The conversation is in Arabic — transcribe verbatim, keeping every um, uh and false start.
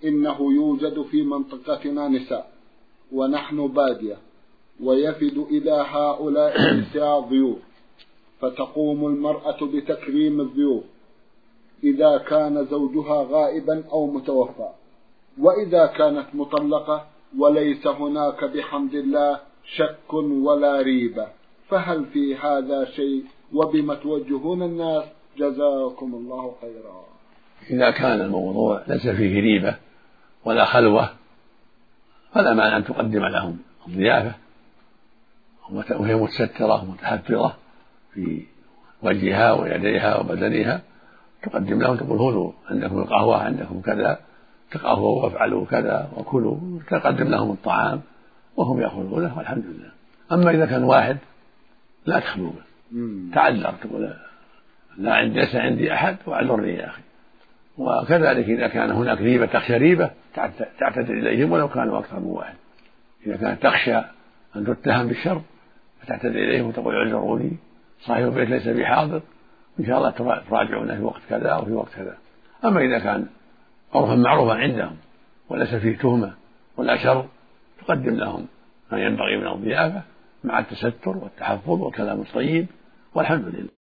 إنه يوجد في منطقتنا نساء ونحن بادية، ويفد إلى هؤلاء النساء ضيوف، فتقوم المرأة بتكريم الضيوف إذا كان زوجها غائبا أو متوفى، وإذا كانت مطلقة وليس هناك بحمد الله شك ولا ريبة، فهل في هذا شيء؟ وبما توجهون الناس جزاكم الله خيرا. إذا كان الموضوع ليس فيه ريبة ولا خلوة فلا معنى أن تقدم لهم الضيافة وهي متسترة ومتحفظة في وجهها ويديها وبدنها، تقدم لهم تقول خذوا عندكم القهوة عندكم كذا، تقهووا وافعلوا كذا وكلوا، تقدم لهم الطعام وهم يأخذونه والحمد لله. أما إذا كان واحد لا تخلو به، تعذر تقول لا عندي ليس عندي أحد وأعذرني يا أخي. وكذلك إذا كان هناك ريبة تخشى ريبة تعتذر إليهم ولو كانوا أكثر من واحد. إذا كانت تخشى أن تتهم بالشر فتعتذر إليهم وتقول اعذروني صاحب البيت ليس بحاضر، إن شاء الله تراجعونه في وقت كذا أو في وقت كذا. أما إذا كان عرفا معروفا عندهم وليس فيه تهمة ولا شر تقدم لهم ما ينبغي من الضيافة مع التستر والتحفظ والكلام الطيب والحمد لله.